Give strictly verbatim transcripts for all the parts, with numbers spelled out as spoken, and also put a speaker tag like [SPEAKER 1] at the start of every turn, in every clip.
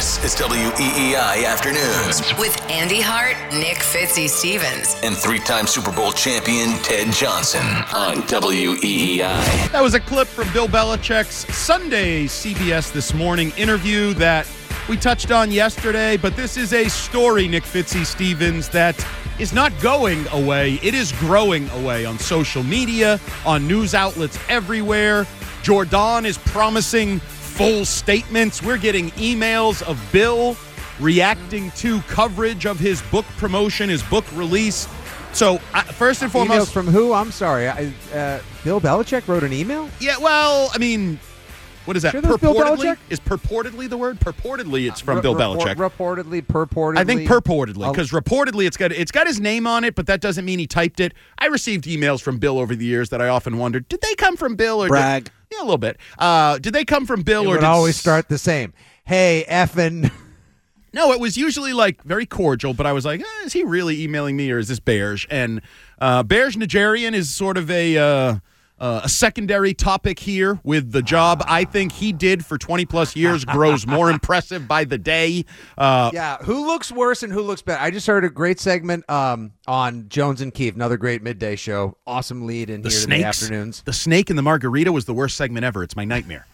[SPEAKER 1] This is W E E I Afternoons
[SPEAKER 2] with Andy Hart, Nick Fitzy Stevens,
[SPEAKER 1] and three-time Super Bowl champion Ted Johnson on W E E I.
[SPEAKER 3] That was a clip from Bill Belichick's Sunday C B S This Morning interview that we touched on yesterday, but this is a story, Nick Fitzy Stevens, that is not going away. It is growing away on social media, on news outlets everywhere. Jordan is promising full statements. We're getting emails of Bill reacting to coverage of his book promotion, his book release. So, uh, first and foremost...
[SPEAKER 4] Emails from who? I'm sorry. I, uh, Bill Belichick wrote an email?
[SPEAKER 3] Yeah, well, I mean... What is that?
[SPEAKER 4] Sure that's Bill
[SPEAKER 3] Purportedly?
[SPEAKER 4] Belichick?
[SPEAKER 3] Is purportedly the word? Purportedly, it's from
[SPEAKER 4] R-
[SPEAKER 3] Bill
[SPEAKER 4] report-
[SPEAKER 3] Belichick.
[SPEAKER 4] Reportedly, purportedly.
[SPEAKER 3] I think purportedly,
[SPEAKER 4] I'll-
[SPEAKER 3] because reportedly it's got it's got his name on it, but that doesn't mean he typed it. I received emails from Bill over the years that I often wondered, did they come from Bill or
[SPEAKER 5] Brag?
[SPEAKER 3] Did, yeah, a little bit. Uh, did they come from Bill
[SPEAKER 4] It
[SPEAKER 3] or
[SPEAKER 4] would
[SPEAKER 3] did
[SPEAKER 4] always start the same. Hey, effing.
[SPEAKER 3] No, it was usually like very cordial, but I was like, eh, is he really emailing me or is this Berge? And uh, Berge Nigerian is sort of a uh, uh, a secondary topic here with the job I think he did for twenty plus years grows more impressive by the day. Uh,
[SPEAKER 4] Yeah, who looks worse and who looks better? I just heard a great segment um, on Jones and Keefe, another great midday show. Awesome lead in
[SPEAKER 3] the
[SPEAKER 4] here in
[SPEAKER 3] snakes,
[SPEAKER 4] the afternoons.
[SPEAKER 3] The snake and the margarita was the worst segment ever. It's my nightmare.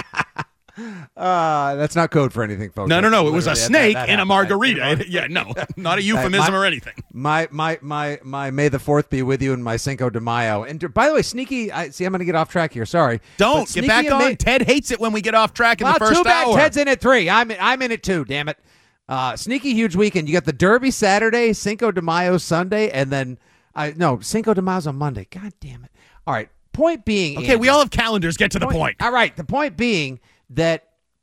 [SPEAKER 4] Uh, that's not code for anything, folks.
[SPEAKER 3] No, no, no. It was a
[SPEAKER 4] Literally, that-
[SPEAKER 3] snake
[SPEAKER 4] that
[SPEAKER 3] and a
[SPEAKER 4] happened.
[SPEAKER 3] margarita. Yeah, no, not a euphemism
[SPEAKER 4] my-
[SPEAKER 3] or anything.
[SPEAKER 4] My my my my May the Fourth be with you and my Cinco de Mayo. And by the way, sneaky. I see. I'm going to get off track here. Sorry.
[SPEAKER 3] Don't
[SPEAKER 4] But
[SPEAKER 3] get
[SPEAKER 4] Sneaky
[SPEAKER 3] back
[SPEAKER 4] and
[SPEAKER 3] on.
[SPEAKER 4] May-
[SPEAKER 3] Ted hates it when we get off track in
[SPEAKER 4] Well,
[SPEAKER 3] the first
[SPEAKER 4] too bad
[SPEAKER 3] hour.
[SPEAKER 4] Ted's in at three. I'm I'm in it too. Damn it. Uh, sneaky huge weekend. You got the Derby Saturday, Cinco de Mayo Sunday, and then I no Cinco de Mayo's on Monday. God damn it. All right. Point being.
[SPEAKER 3] Okay, we
[SPEAKER 4] Andy,
[SPEAKER 3] all have calendars. Get to the point.
[SPEAKER 4] All right. The point being that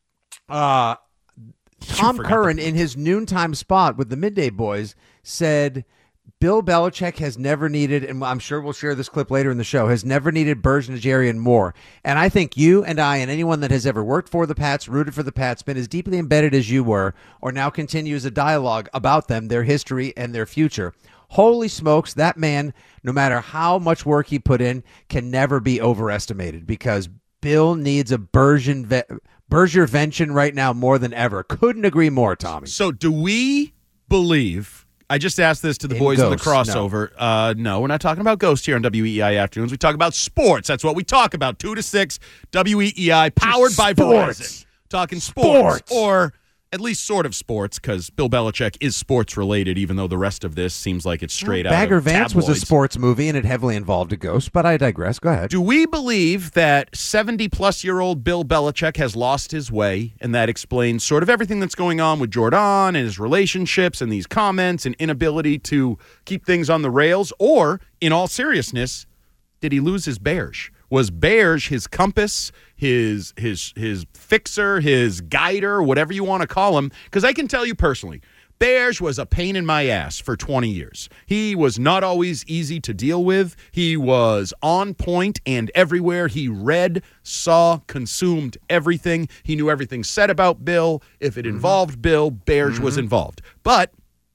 [SPEAKER 4] uh, Tom
[SPEAKER 3] forgot
[SPEAKER 4] Curran,
[SPEAKER 3] the
[SPEAKER 4] in his noontime spot with the Midday Boys, said Bill Belichick has never needed, and I'm sure we'll share this clip later in the show, has never needed Berge Nigerian more. And I think you and I and anyone that has ever worked for the Pats, rooted for the Pats, been as deeply embedded as you were, or now continues a dialogue about them, their history, and their future. Holy smokes, that man, no matter how much work he put in, can never be overestimated because Bill needs a Bergen ve- Bergervention right now more than ever. Couldn't agree more, Tommy.
[SPEAKER 3] So, do we believe? I just asked this to the
[SPEAKER 4] In
[SPEAKER 3] boys in the
[SPEAKER 4] Ghost,
[SPEAKER 3] crossover. No. Uh, no, we're not talking about Ghost here on W E E I Afternoons. We talk about sports. That's what we talk about. Two to six, W E E I, powered by
[SPEAKER 4] Sports.
[SPEAKER 3] Verizon. Talking sports,
[SPEAKER 4] Sports.
[SPEAKER 3] or at least sort of sports, because Bill Belichick is sports related, even though the rest of this seems like it's straight out
[SPEAKER 4] Bagger
[SPEAKER 3] of
[SPEAKER 4] Vance was a
[SPEAKER 3] tabloids.
[SPEAKER 4] sports movie, and it heavily involved a ghost, but I digress. Go ahead.
[SPEAKER 3] Do we believe that seventy-plus-year-old Bill Belichick has lost his way, and that explains sort of everything that's going on with Jordan and his relationships and these comments and inability to keep things on the rails? Or, in all seriousness, did he lose his Berge? Was Berge his compass, his his his fixer, his guider, whatever you want to call him? Because I can tell you personally, Berge was a pain in my ass for twenty years. He was not always easy to deal with. He was on point and everywhere. He read, saw, consumed everything. He knew everything said about Bill. If it involved Bill, Berge was involved. But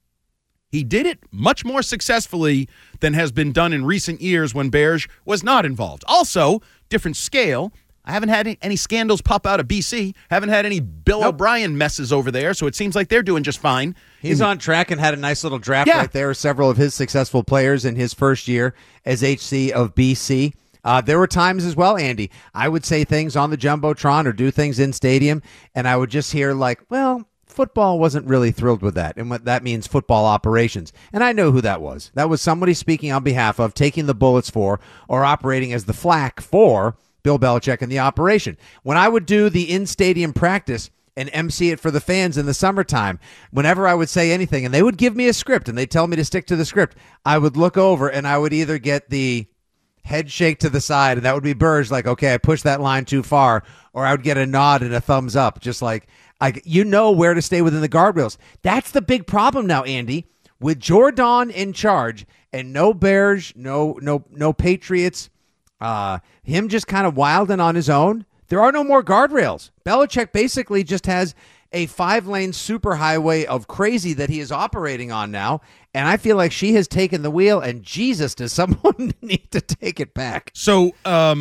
[SPEAKER 3] he did it much more successfully than has been done in recent years when Berge was not involved. Also, different scale. I haven't had any, any scandals pop out of B C. Haven't had any Bill
[SPEAKER 4] Nope.
[SPEAKER 3] O'Brien messes over there, so it seems like they're doing just fine.
[SPEAKER 4] He's on track and had a nice little draft
[SPEAKER 3] Yeah.
[SPEAKER 4] right there. Several of his successful players in his first year as H C of B C. Uh, there were times as well, Andy, I would say things on the Jumbotron or do things in stadium, and I would just hear like, well, football wasn't really thrilled with that, and what that means football operations. And I know who that was. That was somebody speaking on behalf of, taking the bullets for, or operating as the flak for Bill Belichick and the operation. When I would do the in-stadium practice and emcee it for the fans in the summertime, whenever I would say anything, and they would give me a script, and they'd tell me to stick to the script, I would look over, and I would either get the head shake to the side, and that would be Berge, like, okay, I pushed that line too far, or I would get a nod and a thumbs up, just like, I, you know where to stay within the guardrails. That's the big problem now, Andy, with Jordan in charge, and no Berge, no no no Patriots, uh, him just kind of wilding on his own. There are no more guardrails. Belichick basically just has a five-lane superhighway of crazy that he is operating on now, and I feel like she has taken the wheel, and Jesus, does someone need to take it back?
[SPEAKER 3] So, um,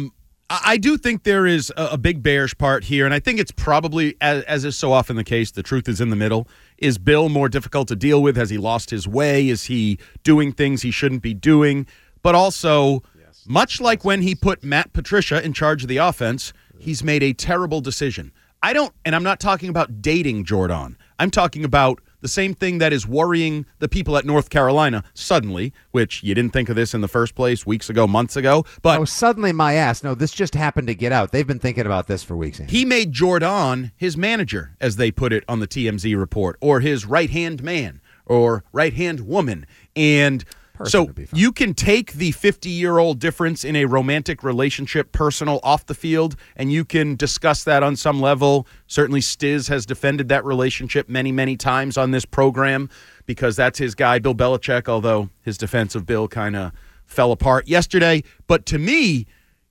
[SPEAKER 3] I, I do think there is a, a big bearish part here, and I think it's probably, as, as is so often the case, the truth is in the middle. Is Bill more difficult to deal with? Has he lost his way? Is he doing things he shouldn't be doing? But also, yes. much like when he put Matt Patricia in charge of the offense, he's made a terrible decision. I don't, and I'm not talking about dating Jordan. I'm talking about the same thing that is worrying the people at North Carolina suddenly, which you didn't think of this in the first place weeks ago, months ago. But
[SPEAKER 4] oh, suddenly my ass. No, this just happened to get out. They've been thinking about this for weeks. Andy.
[SPEAKER 3] He made Jordan his manager, as they put it on the T M Z report, or his right-hand man or right-hand woman. And so you can take the fifty-year-old difference in a romantic relationship, personal, off the field, and you can discuss that on some level. Certainly Stiz has defended that relationship many, many times on this program because that's his guy, Bill Belichick, although his defense of Bill kind of fell apart yesterday. But to me,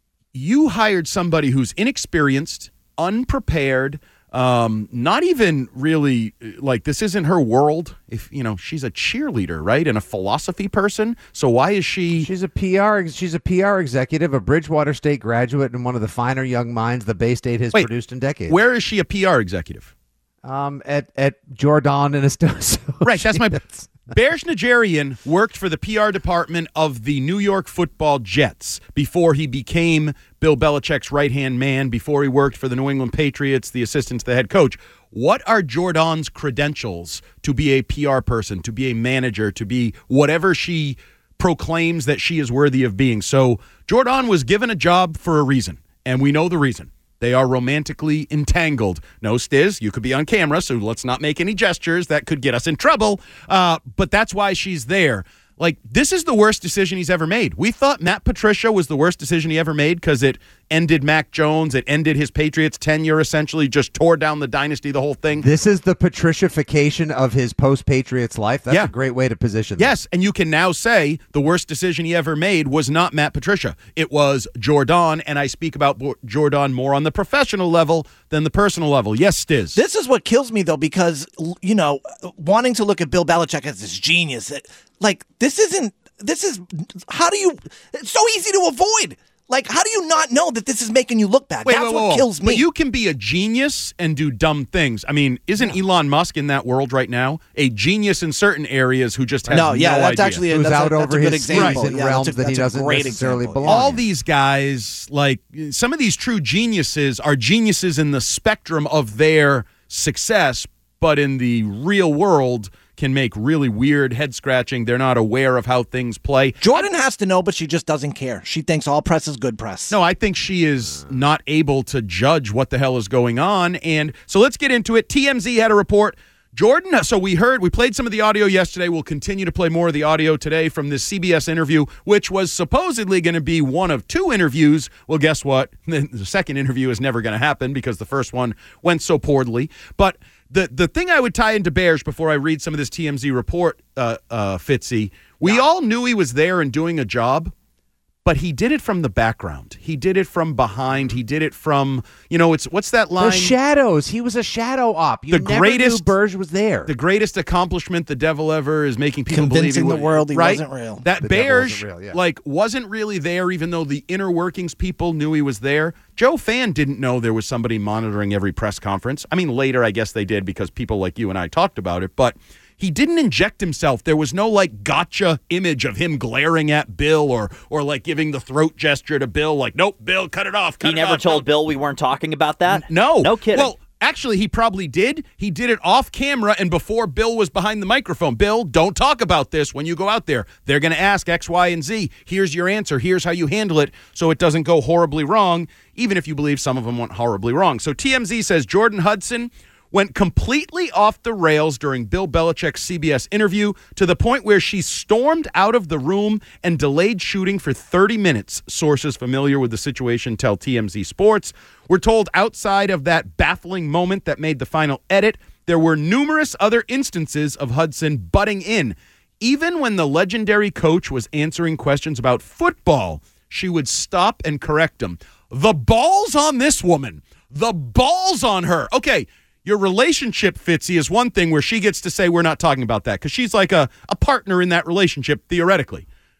[SPEAKER 3] you hired somebody who's inexperienced, unprepared, Um, not even really like this isn't her world. If you know, she's a cheerleader, right, and a philosophy person. So why is she?
[SPEAKER 4] She's a P R. She's a P R executive, a Bridgewater State graduate, and one of the finer young minds the Bay State has
[SPEAKER 3] Wait,
[SPEAKER 4] produced in decades.
[SPEAKER 3] Where is she a P R executive?
[SPEAKER 4] Um, at at Jordan and Associates.
[SPEAKER 3] Right. That's my. Bears Najarian worked for the P R department of the New York Football Jets before he became Bill Belichick's right-hand man, before he worked for the New England Patriots, the assistant to the head coach. What are Jordan's credentials to be a P R person, to be a manager, to be whatever she proclaims that she is worthy of being? So Jordan was given a job for a reason, and we know the reason. They are romantically entangled. No, Stiz, you could be on camera, so let's not make any gestures. That could get us in trouble. Uh, but that's why she's there. Like, this is the worst decision he's ever made. We thought Matt Patricia was the worst decision he ever made because it ended Mac Jones. It ended his Patriots tenure, essentially, just tore down the dynasty, the whole thing.
[SPEAKER 4] This is the Patricification of his post-Patriots life. That's yeah. a great way to position
[SPEAKER 3] Yes, that. And you can now say the worst decision he ever made was not Matt Patricia. It was Jordan, and I speak about Jordan more on the professional level than the personal level. Yes, Stiz.
[SPEAKER 5] This is what kills me, though, because, you know, wanting to look at Bill Belichick as this genius, like, this isn't, this is, how do you, it's so easy to avoid. Like, how do you not know that this is making you look bad?
[SPEAKER 3] Wait,
[SPEAKER 5] That's
[SPEAKER 3] whoa,
[SPEAKER 5] what
[SPEAKER 3] whoa, whoa.
[SPEAKER 5] kills me.
[SPEAKER 3] But you can be a genius and do dumb things. I mean, isn't yeah. Elon Musk in that world right now? A genius in certain areas who just has no,
[SPEAKER 5] yeah,
[SPEAKER 3] no
[SPEAKER 5] that's
[SPEAKER 3] idea.
[SPEAKER 5] actually a,
[SPEAKER 4] Who's
[SPEAKER 5] that's
[SPEAKER 4] out
[SPEAKER 5] a,
[SPEAKER 4] over
[SPEAKER 5] that's a good
[SPEAKER 4] his
[SPEAKER 5] example.
[SPEAKER 4] in
[SPEAKER 5] yeah,
[SPEAKER 4] realms
[SPEAKER 5] a,
[SPEAKER 4] that he doesn't necessarily
[SPEAKER 5] example.
[SPEAKER 4] belong
[SPEAKER 3] All
[SPEAKER 4] in.
[SPEAKER 3] these guys, like, some of these true geniuses are geniuses in the spectrum of their success, but in the real world can make really weird head-scratching. They're not aware of how things play.
[SPEAKER 5] Jordan has to know, but she just doesn't care. She thinks all press is good press.
[SPEAKER 3] No, I think she is not able to judge what the hell is going on. And so let's get into it. T M Z had a report. Jordan, so we heard, we played some of the audio yesterday. We'll continue to play more of the audio today from this C B S interview, which was supposedly going to be one of two interviews. Well, guess what? The second interview is never going to happen because the first one went so poorly. But The the thing I would tie into Bears before I read some of this T M Z report, uh, uh, Fitzy, we yeah. all knew he was there and doing a job, but he did it from the background. He did it from behind. He did it from, you know, it's what's that line?
[SPEAKER 4] The shadows. He was a shadow op. You
[SPEAKER 3] the
[SPEAKER 4] never
[SPEAKER 3] greatest,
[SPEAKER 4] knew Burge was there.
[SPEAKER 3] The greatest accomplishment the devil ever is making people
[SPEAKER 5] Convincing
[SPEAKER 3] believe he
[SPEAKER 5] the world he
[SPEAKER 3] right?
[SPEAKER 5] wasn't real.
[SPEAKER 3] That
[SPEAKER 4] the
[SPEAKER 3] Bears
[SPEAKER 4] wasn't real, yeah.
[SPEAKER 3] like wasn't really there, even though the inner workings people knew he was there. Joe Fan didn't know there was somebody monitoring every press conference. I mean, later I guess they did because people like you and I talked about it, but he didn't inject himself. There was no, like, gotcha image of him glaring at Bill or, or like, giving the throat gesture to Bill, like, nope, Bill, cut it off, cut
[SPEAKER 6] He
[SPEAKER 3] it
[SPEAKER 6] never
[SPEAKER 3] off,
[SPEAKER 6] told
[SPEAKER 3] no.
[SPEAKER 6] Bill we weren't talking about that?
[SPEAKER 3] N- no.
[SPEAKER 6] No kidding.
[SPEAKER 3] Well, actually, he probably did. He did it off camera and before Bill was behind the microphone. Bill, don't talk about this when you go out there. They're going to ask X, Y, and Z. Here's your answer. Here's how you handle it so it doesn't go horribly wrong, even if you believe some of them went horribly wrong. So T M Z says Jordan Hudson went completely off the rails during Bill Belichick's C B S interview to the point where she stormed out of the room and delayed shooting for thirty minutes. Sources familiar with the situation tell T M Z Sports. We're told outside of that baffling moment that made the final edit, there were numerous other instances of Hudson butting in. Even when the legendary coach was answering questions about football, she would stop and correct him. The balls on this woman. The balls on her. Okay. Your relationship, Fitzy, is one thing where she gets to say we're not talking about that because she's like a, a partner in that relationship, theoretically.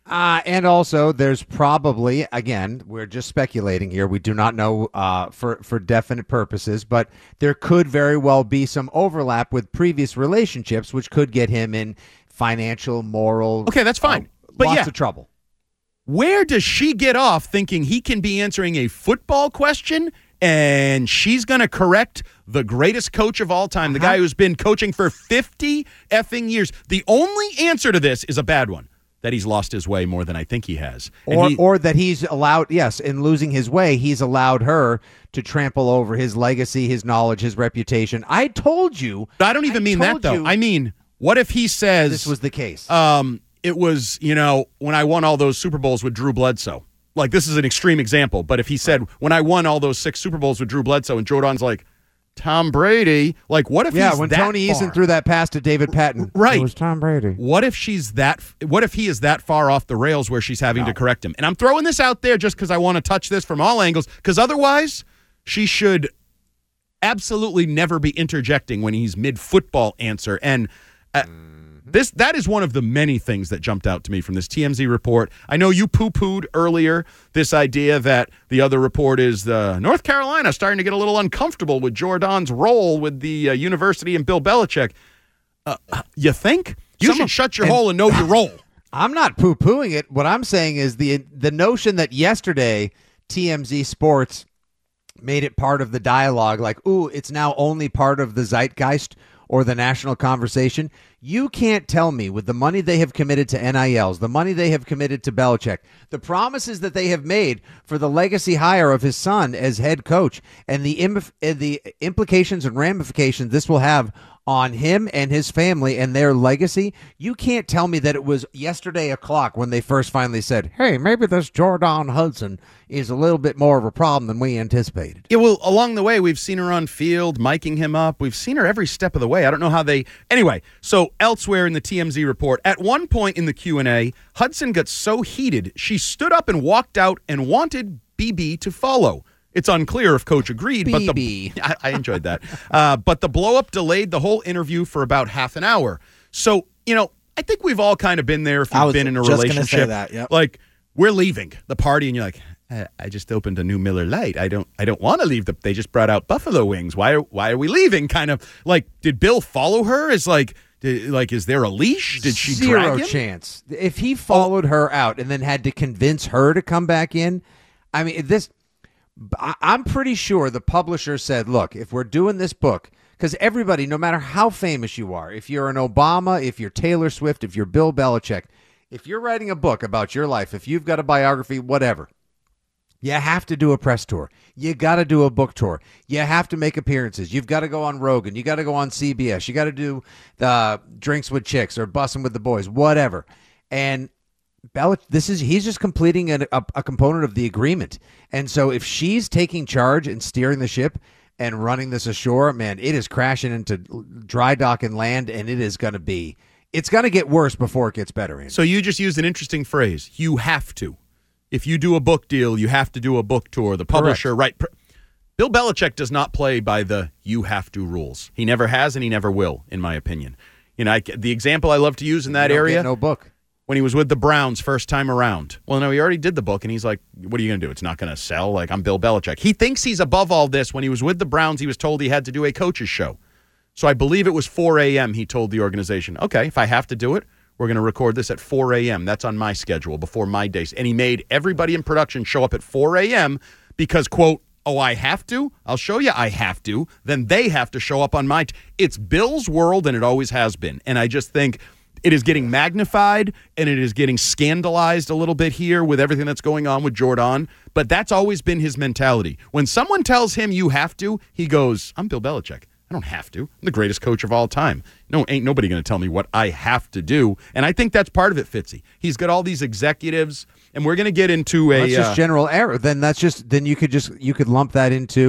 [SPEAKER 4] Uh, and also, there's probably, again, we're just speculating here. We do not know uh, for, for definite purposes, but there could very well be some overlap with previous relationships, which could get him in financial, moral.
[SPEAKER 3] Okay, that's fine.
[SPEAKER 4] Uh,
[SPEAKER 3] but
[SPEAKER 4] lots
[SPEAKER 3] yeah,
[SPEAKER 4] of trouble.
[SPEAKER 3] Where does she get off thinking he can be answering a football question and she's going to correct the greatest coach of all time, the
[SPEAKER 4] Uh-huh.
[SPEAKER 3] guy who's been coaching for fifty effing years? The only answer to this is a bad one. That he's lost his way more than I think he has. And
[SPEAKER 4] Or,
[SPEAKER 3] he,
[SPEAKER 4] or that he's allowed, yes, in losing his way, he's allowed her to trample over his legacy, his knowledge, his reputation. I told you.
[SPEAKER 3] I don't even
[SPEAKER 4] I
[SPEAKER 3] mean that,
[SPEAKER 4] told
[SPEAKER 3] though.
[SPEAKER 4] you
[SPEAKER 3] I mean, what if he says
[SPEAKER 4] this was the case?
[SPEAKER 3] um, it was, you know, when I won all those Super Bowls with Drew Bledsoe. Like, this is an extreme example, but if he said, when I won all those six Super Bowls with Drew Bledsoe, and Jordan's like, Tom Brady, like, what if
[SPEAKER 4] yeah,
[SPEAKER 3] he's
[SPEAKER 4] when
[SPEAKER 3] that
[SPEAKER 4] Tony
[SPEAKER 3] far?
[SPEAKER 4] Eason threw that pass to David Patton.
[SPEAKER 3] Right.
[SPEAKER 4] It was Tom Brady.
[SPEAKER 3] What if she's that? What if he is that far off the rails where she's having to correct him? And I'm throwing this out there just because I want to touch this from all angles. Because otherwise, she should absolutely never be interjecting when he's mid football answer. And uh, this that is one of the many things that jumped out to me from this T M Z report. I know you poo pooed earlier this idea that the other report is uh, North Carolina starting to get a little uncomfortable with Jordan's role with the uh, university and Bill Belichick. Uh, you think? You
[SPEAKER 4] Some
[SPEAKER 3] should
[SPEAKER 4] of-
[SPEAKER 3] shut your
[SPEAKER 4] and-
[SPEAKER 3] hole and know your role.
[SPEAKER 4] I'm not poo-pooing it. What I'm saying is the the notion that yesterday T M Z Sports made it part of the dialogue, like, ooh, it's now only part of the zeitgeist or the national conversation. You can't tell me, with the money they have committed to N I Ls, the money they have committed to Belichick, the promises that they have made for the legacy hire of his son as head coach, and the Im- the implications and ramifications this will have on him and his family and their legacy. You can't tell me that it was yesterday o'clock when they first finally said, hey, maybe this Jordan Hudson is a little bit more of a problem than we anticipated.
[SPEAKER 3] Yeah, well, along the way, we've seen her on field, miking him up. We've seen her every step of the way. I don't know how they... Anyway, so elsewhere in the T M Z report, at one point in the Q and A, Hudson got so heated, she stood up and walked out and wanted B B to follow. It's unclear if Coach agreed,
[SPEAKER 4] B B.
[SPEAKER 3] but the I, I enjoyed that. Uh, but the blow-up delayed the whole interview for about half an hour. So, you know, I think we've all kind of been there if
[SPEAKER 5] I
[SPEAKER 3] you've
[SPEAKER 5] was
[SPEAKER 3] been in a
[SPEAKER 5] just gonna say
[SPEAKER 3] relationship.
[SPEAKER 5] that, yep.
[SPEAKER 3] Like, we're leaving the party, and you're like, I, I just opened a new Miller Lite. I don't I don't want to leave. The, they just brought out buffalo wings. Why are, why are we leaving? Kind of like, did Bill follow her? Is like, did, like, is there a leash? Did she
[SPEAKER 4] Zero
[SPEAKER 3] drag him?
[SPEAKER 4] chance. If he followed her out and then had to convince her to come back in, I mean, this... I- I'm pretty sure the publisher said, look, if we're doing this book, because everybody, no matter how famous you are, if you're an Obama, if you're Taylor Swift, if you're Bill Belichick, if you're writing a book about your life, if you've got a biography, whatever, you have to do a press tour. You got to do a book tour. You have to make appearances. You've got to go on Rogan. You got to go on C B S. You got to do the Drinks with Chicks or Bussin' with the Boys, whatever. And Belich, this is he's just completing a, a, a component of the agreement. And so if she's taking charge and steering the ship and running this ashore, man, it is crashing into dry dock and land, and it is going to be, it's going to get worse before it gets better, Andy.
[SPEAKER 3] So you just used an interesting phrase. You have to. If you do a book deal, you have to do a book tour. The publisher, right? Pr- Bill Belichick does not play by the you have to rules. He never has, and he never will, in my opinion. You know, I, the example I love to use in that
[SPEAKER 4] You don't
[SPEAKER 3] area,
[SPEAKER 4] get no book.
[SPEAKER 3] when he was with the Browns first time around. Well, no, he already did the book, and he's like, what are you going to do? It's not going to sell? Like, I'm Bill Belichick. He thinks he's above all this. When he was with the Browns, he was told he had to do a coach's show. So I believe it was four a.m. he told the organization, okay, if I have to do it, we're going to record this at four a.m. That's on my schedule before my days. And he made everybody in production show up at four a.m. because, quote, oh, I have to? I'll show you I have to. Then they have to show up on my... T- it's Bill's world, and it always has been. And I just think... it is getting magnified, and it is getting scandalized a little bit here with everything that's going on with Jordan. But that's always been his mentality. When someone tells him you have to, he goes, I'm Bill Belichick. I don't have to. I'm the greatest coach of all time. No, ain't nobody going to tell me what I have to do. And I think that's part of it, Fitzy. He's got all these executives, and we're going to get into a...
[SPEAKER 4] That's just
[SPEAKER 3] uh,
[SPEAKER 4] general error. Then that's just then you could just you could lump that into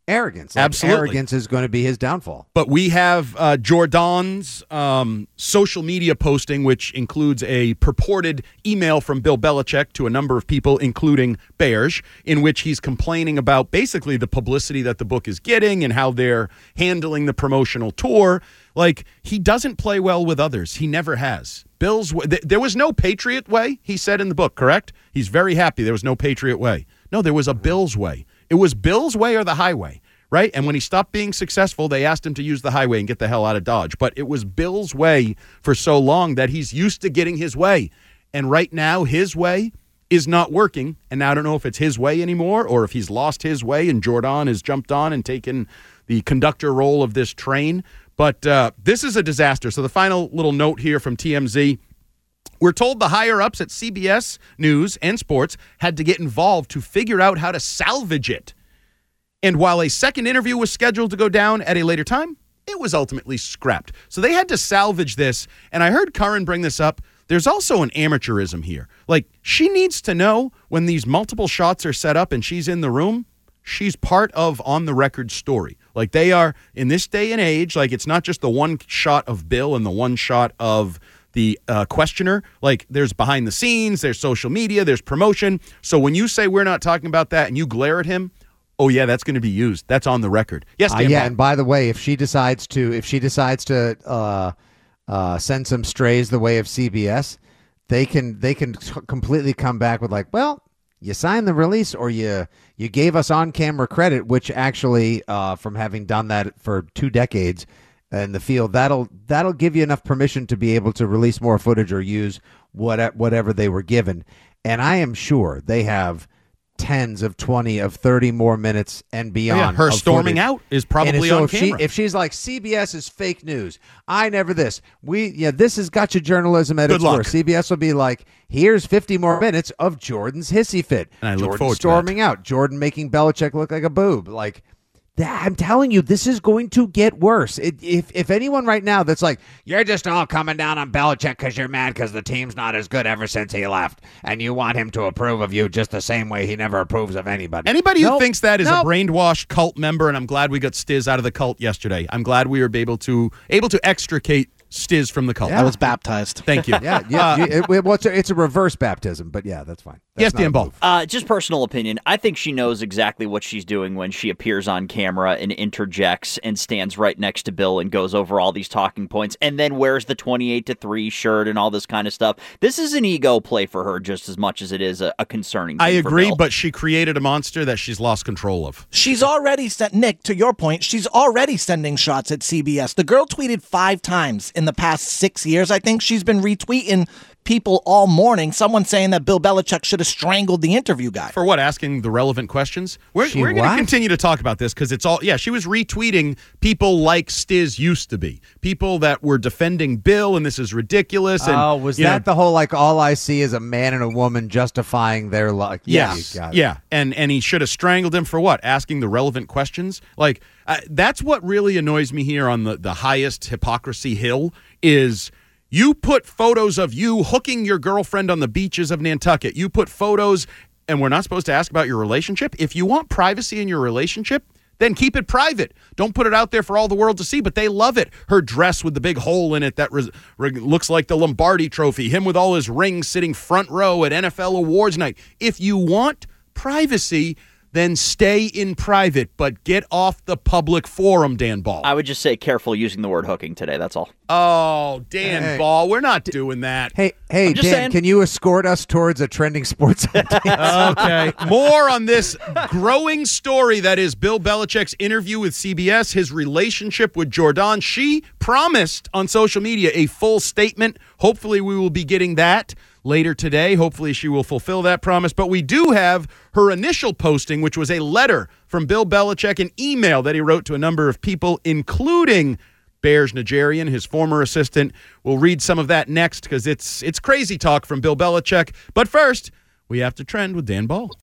[SPEAKER 4] arrogance. Like,
[SPEAKER 3] Absolutely.
[SPEAKER 4] Arrogance is going to be his downfall.
[SPEAKER 3] But we have uh, Jordan's um, social media posting, which includes a purported email from Bill Belichick to a number of people, including Bears, in which he's complaining about basically the publicity that the book is getting and how they're handling the promotional tour. Like, he doesn't play well with others. He never has. Bill's th- there was no Patriot way, he said in the book, correct? He's very happy there was no Patriot way. No, there was a Bill's way. It was Bill's way or the highway, right? And when he stopped being successful, they asked him to use the highway and get the hell out of Dodge. But it was Bill's way for so long that he's used to getting his way. And right now, his way is not working. And now I don't know if it's his way anymore or if he's lost his way and Jordan has jumped on and taken the conductor role of this train. But uh, this is a disaster. So the final little note here from T M Z. We're told the higher-ups at C B S News and Sports had to get involved to figure out how to salvage it. And while a second interview was scheduled to go down at a later time, it was ultimately scrapped. So they had to salvage this. And I heard Curran bring this up. There's also an amateurism here. Like, she needs to know when these multiple shots are set up and she's in the room, she's part of on-the-record story. Like, they are, in this day and age, like, it's not just the one shot of Bill and the one shot of the uh, questioner. Like, there's behind the scenes, there's social media, there's promotion. So when you say we're not talking about that and you glare at him, oh yeah, that's going to be used. That's on the record. Yes, Dan
[SPEAKER 4] uh, yeah.
[SPEAKER 3] Ball.
[SPEAKER 4] And by the way, if she decides to, if she decides to uh, uh, send some strays the way of C B S, they can they can t- completely come back with like, well, you signed the release or you you gave us on camera credit, which actually, uh, from having done that for two decades. In the field, that'll that'll give you enough permission to be able to release more footage or use what whatever they were given. And I am sure they have tens of twenty of thirty more minutes and beyond.
[SPEAKER 3] Yeah, her
[SPEAKER 4] of
[SPEAKER 3] storming
[SPEAKER 4] footage.
[SPEAKER 3] out is probably
[SPEAKER 4] so
[SPEAKER 3] on
[SPEAKER 4] if
[SPEAKER 3] camera.
[SPEAKER 4] She, if she's like, C B S is fake news, I never this. We yeah, this is gotcha journalism at
[SPEAKER 3] Good
[SPEAKER 4] its
[SPEAKER 3] luck.
[SPEAKER 4] worst. C B S will be like, here's fifty more minutes of Jordan's hissy fit.
[SPEAKER 3] And I look
[SPEAKER 4] Jordan
[SPEAKER 3] forward to
[SPEAKER 4] storming
[SPEAKER 3] that.
[SPEAKER 4] out. Jordan making Belichick look like a boob. Like, I'm telling you, this is going to get worse. It, if if anyone right now that's like, you're just all coming down on Belichick because you're mad because the team's not as good ever since he left, and you want him to approve of you just the same way he never approves of anybody.
[SPEAKER 3] Anybody who
[SPEAKER 4] Nope.
[SPEAKER 3] thinks that is
[SPEAKER 4] Nope.
[SPEAKER 3] a brainwashed cult member, and I'm glad we got Stiz out of the cult yesterday. I'm glad we were able to able to extricate Stiz from the cult.
[SPEAKER 5] I was baptized.
[SPEAKER 3] Thank you.
[SPEAKER 4] Yeah, yeah.
[SPEAKER 3] Uh,
[SPEAKER 4] you- it, well, it's, a, it's a reverse baptism, but yeah, that's fine. That's
[SPEAKER 3] yes,
[SPEAKER 4] not a
[SPEAKER 3] Dan Ball.
[SPEAKER 4] move.
[SPEAKER 6] Uh, just personal opinion. I think she knows exactly what she's doing when she appears on camera and interjects and stands right next to Bill and goes over all these talking points and then wears the twenty-eight to three shirt and all this kind of stuff. This is an ego play for her just as much as it is a, a concerning thing
[SPEAKER 3] I
[SPEAKER 6] for
[SPEAKER 3] agree,
[SPEAKER 6] Bill.
[SPEAKER 3] but she created a monster that she's lost control of.
[SPEAKER 5] She's already sent, Nick, to your point, she's already sending shots at C B S. The girl tweeted five times in the past six years. I think she's been retweeting people all morning. Someone saying that Bill Belichick should have strangled the interview guy.
[SPEAKER 3] For what? Asking the relevant questions? We're,
[SPEAKER 4] She
[SPEAKER 3] we're going to
[SPEAKER 4] what?
[SPEAKER 3] continue to talk about this because it's all, yeah, she was retweeting people like Stiz used to be. People that were defending Bill and this is ridiculous. And,
[SPEAKER 4] Oh, was
[SPEAKER 3] you know,
[SPEAKER 4] that the whole like all I see is a man and a woman justifying their luck?
[SPEAKER 3] Yes.
[SPEAKER 4] Yeah, you got it.
[SPEAKER 3] Yeah. And and he should have strangled him for what? Asking the relevant questions? Like, uh, that's what really annoys me here on the, the highest hypocrisy hill is you put photos of you hooking your girlfriend on the beaches of Nantucket. You put photos, and we're not supposed to ask about your relationship. If you want privacy in your relationship, then keep it private. Don't put it out there for all the world to see, but they love it. Her dress with the big hole in it that res- re- looks like the Lombardi trophy. Him with all his rings sitting front row at N F L awards night. If you want privacy, then stay in private, but get off the public forum, Dan Ball.
[SPEAKER 6] I would just say careful using the word hooking today. That's all.
[SPEAKER 3] oh, Dan
[SPEAKER 4] Hey.
[SPEAKER 3] Ball, we're not doing that.
[SPEAKER 4] Hey, hey,
[SPEAKER 6] I'm just
[SPEAKER 4] Dan,
[SPEAKER 6] saying.
[SPEAKER 4] can you escort us towards a trending sports idea?
[SPEAKER 3] Okay. More on this growing story that is Bill Belichick's interview with C B S, his relationship with Jordan. She promised on social media a full statement. Hopefully, we will be getting that later today. Hopefully, she will fulfill that promise. But we do have her initial posting, which was a letter from Bill Belichick, an email that he wrote to a number of people, including Bears Nigerian, his former assistant. We'll read some of that next because it's it's crazy talk from Bill Belichick. But first, we have to trend with Dan Ball.